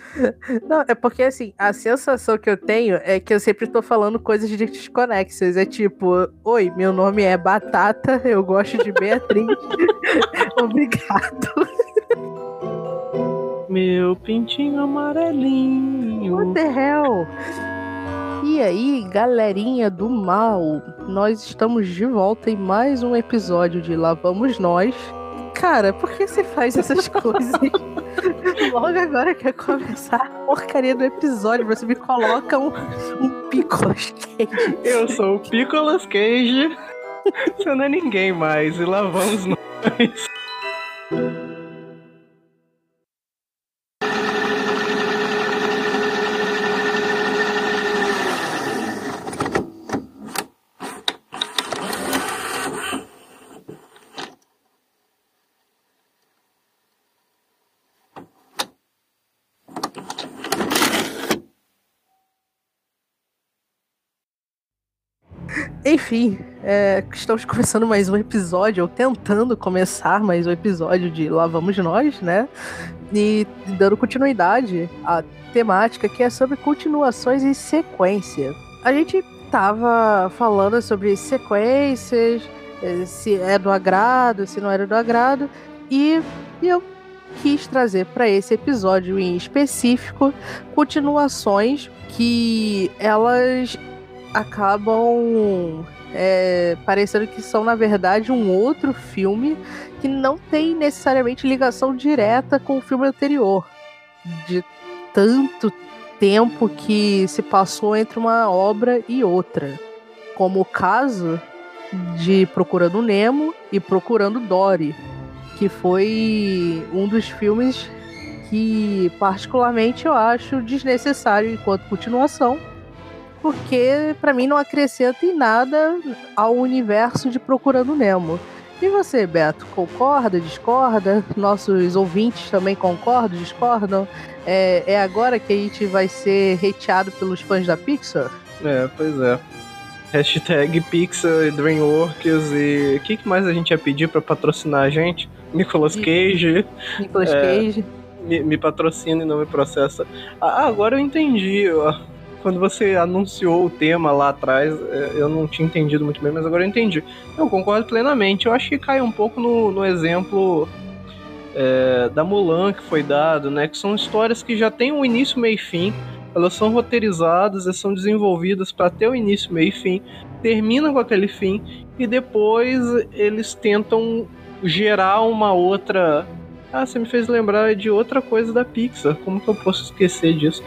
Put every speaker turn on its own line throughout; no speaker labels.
Não, é porque assim, a sensação que eu tenho é que eu sempre tô falando coisas desconexas. É tipo, oi, meu nome é Batata, eu gosto de Beatriz. Obrigado.
Meu pintinho amarelinho.
What the hell? E aí, galerinha do mal, nós estamos de volta em mais um episódio de Lá Vamos Nós. Cara, por que você faz essas coisas? Logo agora que começar a porcaria do episódio, você me coloca um Picolas Cage.
Eu sou o Picolas Cage. Você não é ninguém mais, e lá vamos nós.
Enfim, estamos começando mais um episódio, ou tentando começar mais um episódio de Lá Vamos Nós, né? E dando continuidade à temática que é sobre continuações e sequência. A gente tava falando sobre sequências, se é do agrado, se não era do agrado, e eu quis trazer para esse episódio em específico continuações que elas acabam parecendo que são, na verdade, um outro filme que não tem necessariamente ligação direta com o filme anterior. De tanto tempo que se passou entre uma obra e outra. Como o caso de Procurando Nemo e Procurando Dory, que foi um dos filmes que, particularmente, eu acho desnecessário enquanto continuação, porque pra mim não acrescenta em nada ao universo de Procurando Nemo. E você, Beto, concorda, discorda? Nossos ouvintes também concordam, discordam? É agora que a gente vai ser hateado pelos fãs da Pixar?
Pois é. Hashtag Pixar e DreamWorks e... O que mais a gente ia pedir pra patrocinar a gente? Nicolas Cage.
Nicolas Cage.
Me patrocina e não me processa. Agora eu entendi, ó. Quando você anunciou o tema lá atrás, eu não tinha entendido muito bem, mas agora eu entendi. Eu concordo plenamente. Eu acho que cai um pouco no exemplo da Mulan que foi dado, né? Que são histórias que já têm um início, meio e fim. Elas são roteirizadas e são desenvolvidas para ter o início, meio e fim. Terminam com aquele fim e depois eles tentam gerar uma outra... você me fez lembrar de outra coisa da Pixar. Como que eu posso esquecer disso?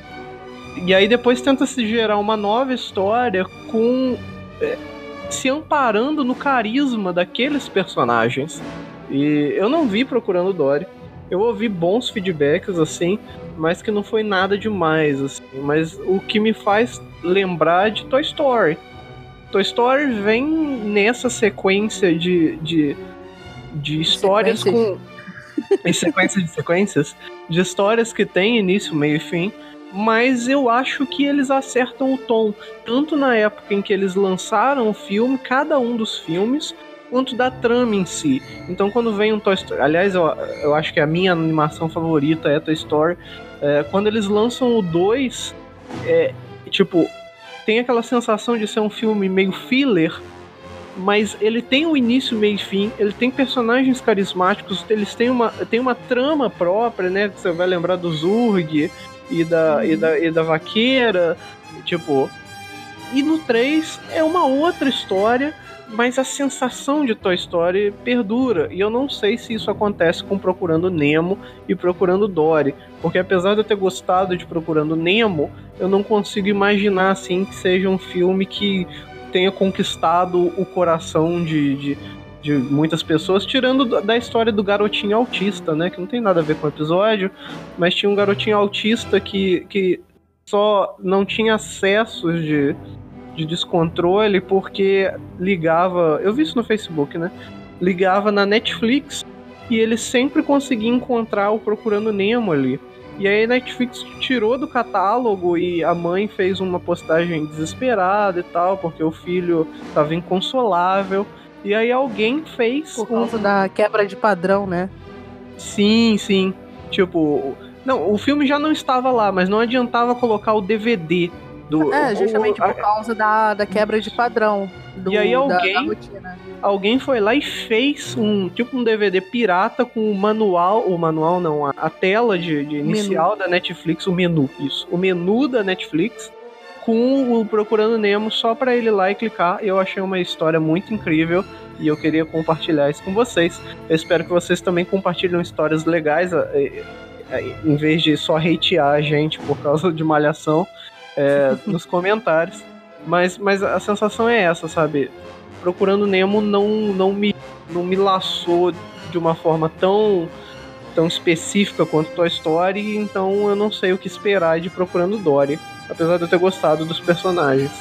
E aí depois tenta se gerar uma nova história com se amparando no carisma daqueles personagens. E eu não vi Procurando Dory. Eu ouvi bons feedbacks, assim, mas que não foi nada demais, assim. Mas o que me faz lembrar de Toy Story. Toy Story vem nessa sequência de histórias com... em sequência de sequências, de histórias que tem início, meio e fim. Mas eu acho que eles acertam o tom, tanto na época em que eles lançaram o filme, cada um dos filmes, quanto da trama em si. Então quando vem um Toy Story... Aliás, eu acho que a minha animação favorita é Toy Story. Quando eles lançam o 2, tem aquela sensação de ser um filme meio filler, mas ele tem um início, meio e fim, ele tem personagens carismáticos, eles têm uma trama própria, né? Você vai lembrar do Zurg e da vaqueira, e no 3 é uma outra história, mas a sensação de Toy Story perdura, e eu não sei se isso acontece com Procurando Nemo e Procurando Dory, porque apesar de eu ter gostado de Procurando Nemo, eu não consigo imaginar assim que seja um filme que tenha conquistado o coração de muitas pessoas, tirando da história do garotinho autista, né? Que não tem nada a ver com o episódio, mas tinha um garotinho autista que só não tinha acessos de descontrole porque ligava... Eu vi isso no Facebook, né? Ligava na Netflix e ele sempre conseguia encontrar o Procurando Nemo ali. E aí a Netflix tirou do catálogo e a mãe fez uma postagem desesperada e tal, porque o filho estava inconsolável. E aí alguém fez...
Por causa da quebra de padrão, né?
Sim. Não, o filme já não estava lá, mas não adiantava colocar o DVD do...
justamente por causa da quebra de padrão.
E aí
da rotina.
Alguém foi lá e fez um DVD pirata com o manual não, a tela de inicial da Netflix, o menu da Netflix, com o Procurando Nemo, só pra ele ir lá e clicar. Eu achei uma história muito incrível e eu queria compartilhar isso com vocês. Eu espero que vocês também compartilhem histórias legais, em vez de só hatear a gente por causa de Malhação nos comentários. Mas a sensação é essa, sabe? Procurando Nemo não me laçou de uma forma tão específica quanto Toy Story, então eu não sei o que esperar de Procurando Dory, apesar de eu ter gostado das personagens.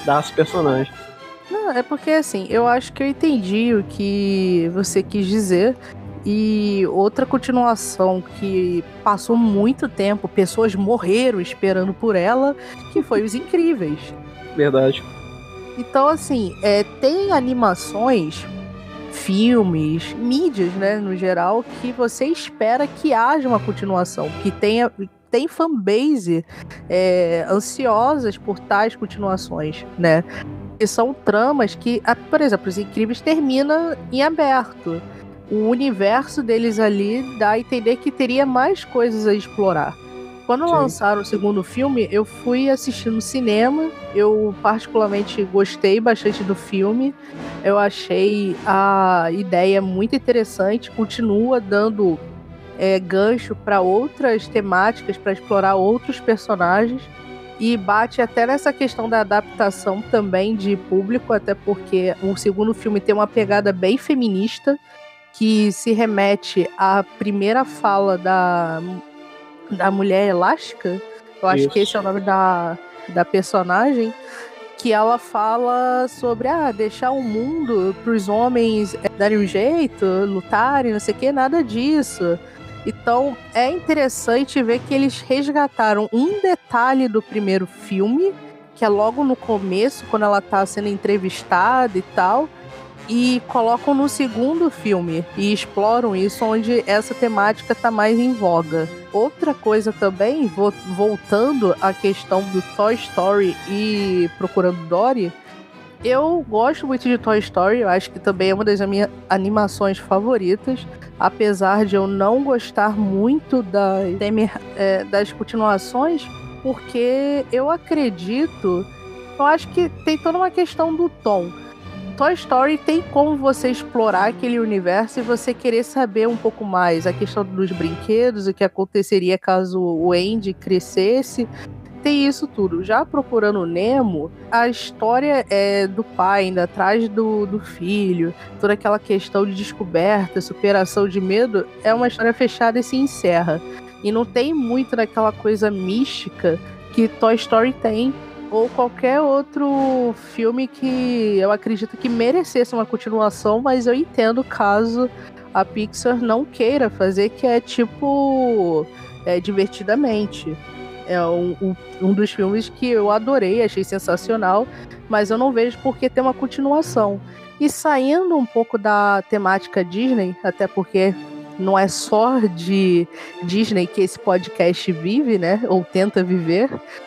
Não, é porque assim, eu acho que eu entendi o que você quis dizer. E outra continuação que passou muito tempo, pessoas morreram esperando por ela, que foi Os Incríveis.
Verdade.
Então, assim, tem animações, filmes, mídias, né, no geral, que você espera que haja uma continuação, que tem fanbase ansiosas por tais continuações, né? E são tramas que, por exemplo, Os Incríveis termina em aberto. O universo deles ali dá a entender que teria mais coisas a explorar. Quando lançaram o segundo filme, eu fui assistir no cinema. Eu particularmente gostei bastante do filme. Eu achei a ideia muito interessante. Continua dando gancho para outras temáticas, para explorar outros personagens. E bate até nessa questão da adaptação também de público, até porque o segundo filme tem uma pegada bem feminista, que se remete à primeira fala da Mulher Elástica. Eu acho que esse é o nome da personagem, que ela fala sobre deixar o mundo para os homens darem um jeito, lutarem, não sei o que, nada disso. Então é interessante ver que eles resgataram um detalhe do primeiro filme, que é logo no começo, quando ela tá sendo entrevistada e tal, e colocam no segundo filme e exploram isso, onde essa temática tá mais em voga. Outra coisa também, voltando à questão do Toy Story e Procurando Dory, eu gosto muito de Toy Story, eu acho que também é uma das minhas animações favoritas, apesar de eu não gostar muito das continuações, porque eu acho que tem toda uma questão do tom. Toy Story tem como você explorar aquele universo e você querer saber um pouco mais. A questão dos brinquedos, o que aconteceria caso o Andy crescesse. Tem isso tudo. Já Procurando Nemo, a história é do pai indo atrás do filho. Toda aquela questão de descoberta, superação de medo, é uma história fechada e se encerra. E não tem muito daquela coisa mística que Toy Story tem, ou qualquer outro filme que eu acredito que merecesse uma continuação, mas eu entendo caso a Pixar não queira fazer, que é tipo Divertidamente. É um dos filmes que eu adorei, achei sensacional, mas eu não vejo por que ter uma continuação. E saindo um pouco da temática Disney, até porque não é só de Disney que esse podcast vive, né? Ou tenta viver.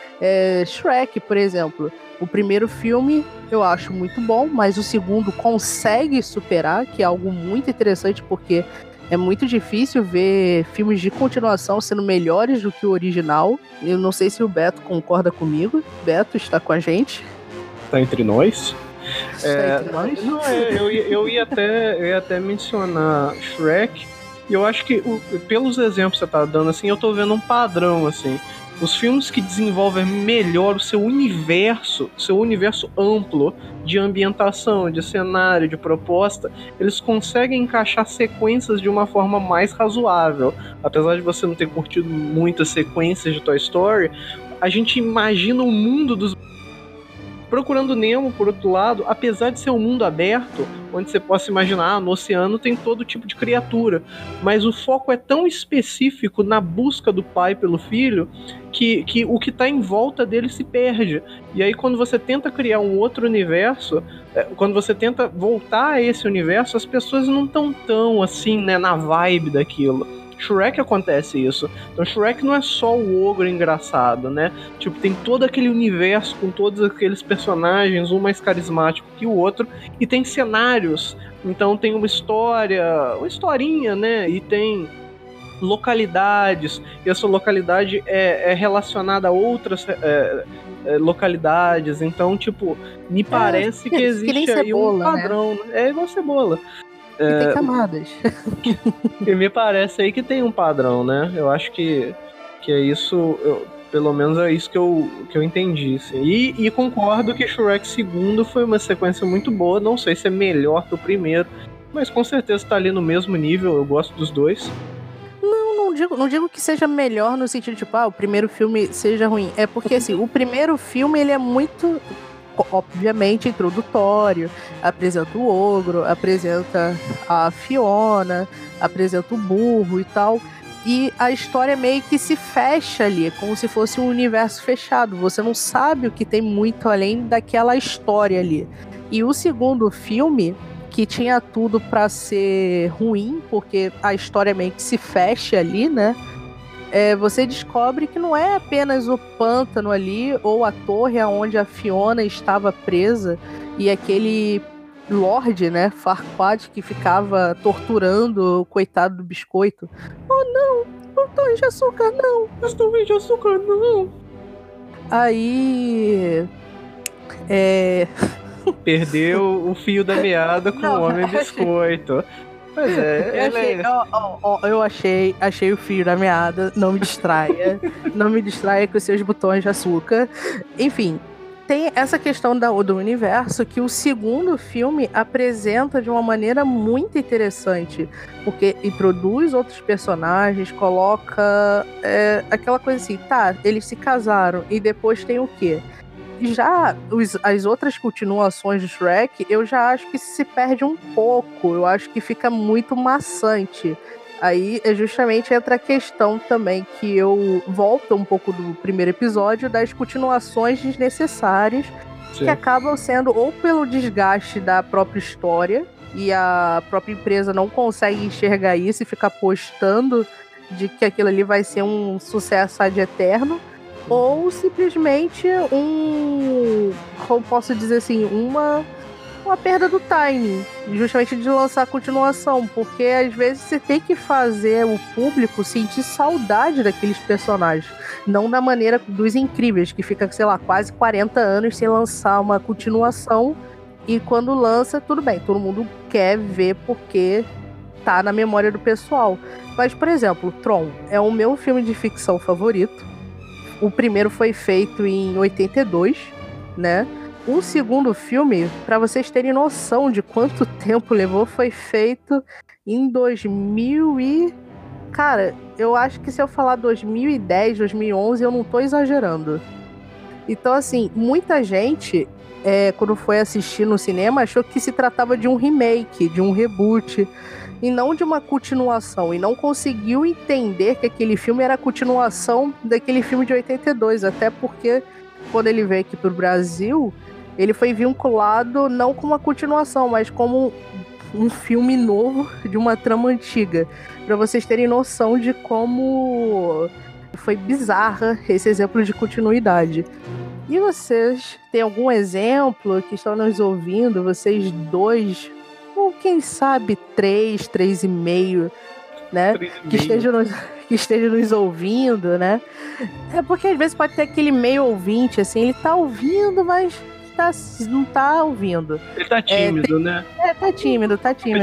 Shrek, por exemplo. O primeiro filme eu acho muito bom, mas o segundo consegue superar, que é algo muito interessante, porque é muito difícil ver filmes de continuação sendo melhores do que o original. Eu não sei se o Beto concorda comigo. Beto está com a gente.
Está entre nós?
Está entre nós?
Não, eu ia até mencionar Shrek, e eu acho que pelos exemplos que você está dando, assim, eu tô vendo um padrão, assim. Os filmes que desenvolvem melhor o seu universo amplo de ambientação, de cenário, de proposta, eles conseguem encaixar sequências de uma forma mais razoável. Apesar de você não ter curtido muitas sequências de Toy Story, a gente imagina o mundo dos... Procurando Nemo, por outro lado, apesar de ser um mundo aberto, onde você possa imaginar, no oceano tem todo tipo de criatura, mas o foco é tão específico na busca do pai pelo filho, que o que está em volta dele se perde. E aí quando você tenta criar um outro universo, quando você tenta voltar a esse universo, as pessoas não estão tão assim, né, na vibe daquilo. Shrek acontece isso. Então Shrek não é só o ogro engraçado, né? Tipo, tem todo aquele universo com todos aqueles personagens, um mais carismático que o outro, e tem cenários. Então tem uma historinha, né? E tem localidades, e essa localidade é relacionada a outras localidades, então, tipo, me parece que existe aí um padrão, né? É igual cebola.
E tem camadas.
E me parece aí que tem um padrão, né? Eu acho que é isso, pelo menos é isso que eu entendi, assim. E concordo que Shrek 2 foi uma sequência muito boa, não sei se é melhor que o primeiro, mas com certeza tá ali no mesmo nível, eu gosto dos dois.
Não digo que seja melhor no sentido, tipo, o primeiro filme seja ruim. É porque, assim, o primeiro filme, ele é muito, obviamente, introdutório. Apresenta o ogro, apresenta a Fiona, apresenta o burro e tal. E a história meio que se fecha ali, como se fosse um universo fechado. Você não sabe o que tem muito além daquela história ali. E o segundo filme, que tinha tudo pra ser ruim, porque a história meio que se fecha ali, né? Você descobre que não é apenas o pântano ali, ou a torre onde a Fiona estava presa, e aquele Lorde, né, Farquaad, que ficava torturando o coitado do biscoito. Oh não, botões de açúcar não, botões de açúcar não. Aí...
Perdeu o fio da meada com o Homem Biscoito. Pois é,
eu achei o fio da meada. Não me distraia. Não me distraia com seus botões de açúcar. Enfim, tem essa questão do universo que o segundo filme apresenta de uma maneira muito interessante, porque introduz outros personagens, coloca aquela coisa assim, tá, eles se casaram e depois tem o quê? Já as outras continuações de Shrek, eu já acho que se perde um pouco. Eu acho que fica muito maçante. Aí justamente entra a questão também que eu volto um pouco do primeiro episódio das continuações desnecessárias. Sim. Que acabam sendo ou pelo desgaste da própria história e a própria empresa não consegue enxergar isso e fica apostando de que aquilo ali vai ser um sucesso ad eterno. Ou simplesmente como posso dizer assim, uma perda do timing, justamente de lançar a continuação, porque às vezes você tem que fazer o público sentir saudade daqueles personagens, não da maneira dos Incríveis, que fica, sei lá, quase 40 anos sem lançar uma continuação, e quando lança, tudo bem, todo mundo quer ver porque tá na memória do pessoal. Mas, por exemplo, Tron é o meu filme de ficção favorito. O primeiro foi feito em 82, né? O segundo filme, para vocês terem noção de quanto tempo levou, foi feito em 2000 e... Cara, eu acho que se eu falar 2010, 2011, eu não tô exagerando. Então, assim, muita gente, quando foi assistir no cinema, achou que se tratava de um remake, de um reboot, e não de uma continuação, e não conseguiu entender que aquele filme era a continuação daquele filme de 82, até porque quando ele veio aqui pro Brasil, ele foi vinculado não como uma continuação, mas como um filme novo de uma trama antiga, para vocês terem noção de como foi bizarra esse exemplo de continuidade. E vocês têm algum exemplo que estão nos ouvindo, vocês dois, ou quem sabe 3,5, né? 3,5. Que esteja nos ouvindo, né? É porque às vezes pode ter aquele meio ouvinte, assim, ele tá ouvindo, mas não tá ouvindo.
Ele tá tímido, né?
Tá tímido.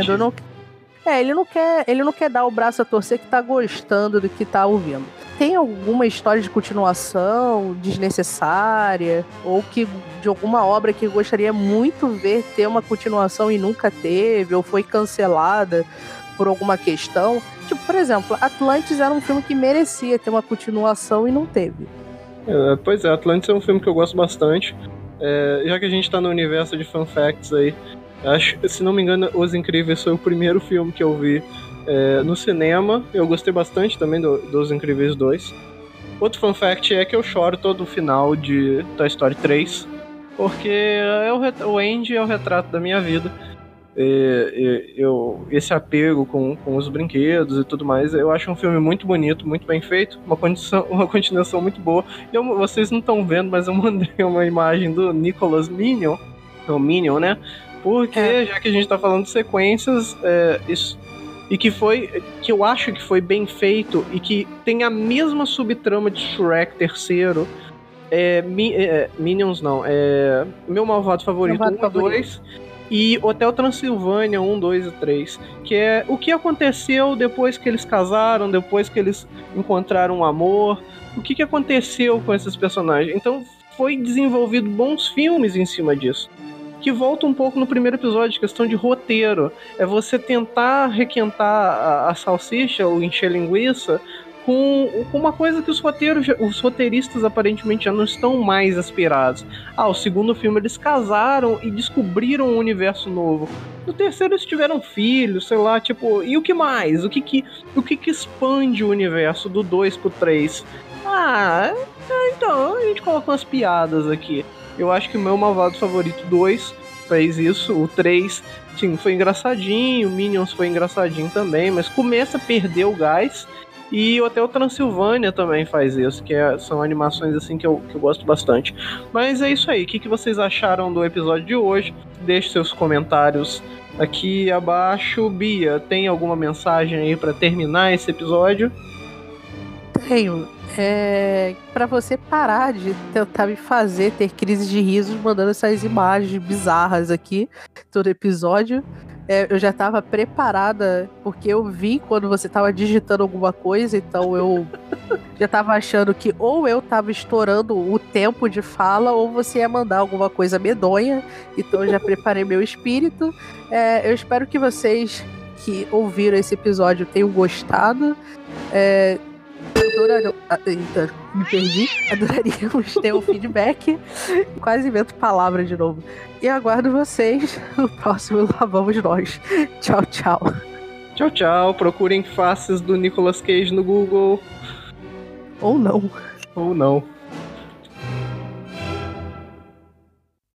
Ele não quer dar o braço a torcer que tá gostando do que tá ouvindo. Tem alguma história de continuação desnecessária, ou que de alguma obra que gostaria muito ver ter uma continuação e nunca teve, ou foi cancelada por alguma questão? Tipo, por exemplo, Atlantis era um filme que merecia ter uma continuação e não teve.
Pois é, Atlantis é um filme que eu gosto bastante. Já que a gente tá no universo de fun facts aí, acho, se não me engano, Os Incríveis foi o primeiro filme que eu vi no cinema. Eu gostei bastante também dos Incríveis 2. Outro fun fact é que eu choro todo o final de Toy Story 3, porque o Andy é o retrato da minha vida. esse apego com os brinquedos e tudo mais. Eu acho um filme muito bonito, muito bem feito, uma continuação muito boa. Vocês não estão vendo, mas eu mandei uma imagem do Nicholas Minion, o Minion, né? Porque, já que a gente tá falando de sequências, que eu acho que foi bem feito e que tem a mesma subtrama de Shrek terceiro, Minions não, Meu Malvado Favorito 1 e 2 e Hotel Transilvânia 1, 2 e 3, que é o que aconteceu depois que eles casaram, depois que eles encontraram um amor, o que aconteceu com esses personagens. Então foi desenvolvido bons filmes em cima disso, que volta um pouco no primeiro episódio, questão de roteiro. É você tentar requentar a salsicha ou encher linguiça com uma coisa que os roteiristas aparentemente já não estão mais aspirados. O segundo filme eles casaram e descobriram um universo novo. No terceiro eles tiveram filhos, sei lá, tipo, e o que mais? O que expande o universo do 2 pro 3? Então, a gente coloca umas piadas aqui. Eu acho que o Meu Malvado Favorito 2 fez isso, o 3, sim, foi engraçadinho, o Minions foi engraçadinho também, mas começa a perder o gás. E o Hotel Transilvânia também faz isso, são animações assim que eu gosto bastante. Mas é isso aí, o que vocês acharam do episódio de hoje? Deixe seus comentários aqui abaixo. Bia, tem alguma mensagem aí para terminar esse episódio?
Tenho. Pra você parar de tentar me fazer ter crise de risos mandando essas imagens bizarras aqui todo episódio. Eu já tava preparada, porque eu vi quando você tava digitando alguma coisa, então eu já tava achando que ou eu tava estourando o tempo de fala, ou você ia mandar alguma coisa medonha, então eu já preparei meu espírito. Eu espero que vocês que ouviram esse episódio tenham gostado. Me perdi. Adoraríamos ter um feedback. Quase invento palavra de novo. E aguardo vocês no próximo Lá Vamos Nós. Tchau, tchau.
Tchau, tchau. Procurem faces do Nicolas Cage no Google.
Ou não.
Ou não.